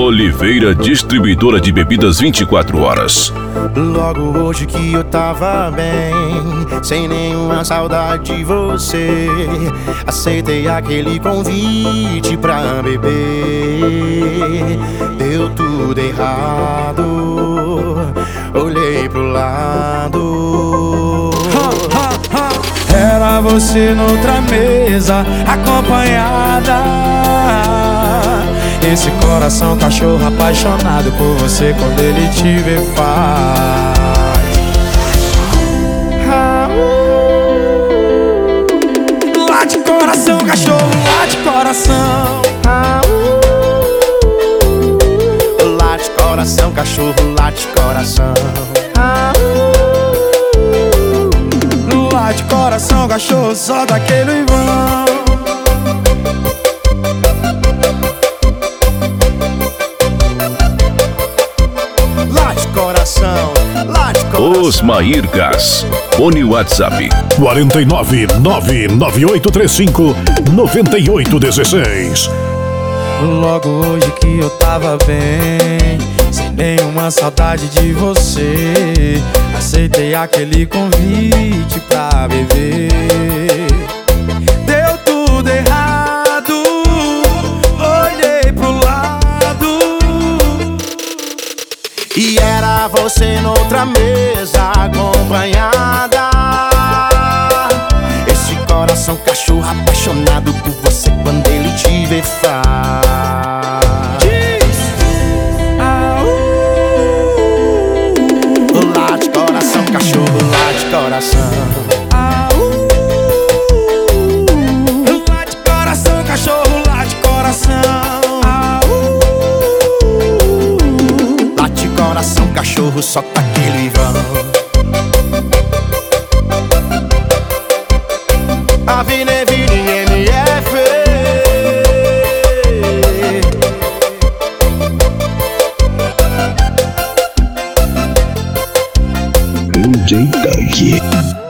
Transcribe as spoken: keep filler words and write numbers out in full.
Oliveira Distribuidora de Bebidas vinte e quatro horas. Logo hoje que eu tava bem, sem nenhuma saudade de você, aceitei aquele convite pra beber. Deu tudo errado, olhei pro lado. Era você noutra mesa, acompanhada. Esse coração cachorro apaixonado por você, quando ele te vê faz ah, uh. Late coração, cachorro, late coração ah, uh. Late coração, cachorro, late coração ah, uh. Late coração, cachorro, só daquele vão. Osmair Gás. Fone WhatsApp quatro nove nove nove oito três cinco nove oito um seis. Logo hoje que eu tava bem, sem nenhuma saudade de você, aceitei aquele convite pra beber. Deu tudo errado, olhei pro lado, e era você noutra mesa, acompanhada. Esse coração cachorro apaixonado por você, quando ele te vê faz ah, uh. Late coração, cachorro, late coração ah, uh. Late coração, cachorro, late coração ah, uh. Late coração, cachorro, só tá aquele vão. Avenida M F D J Doug.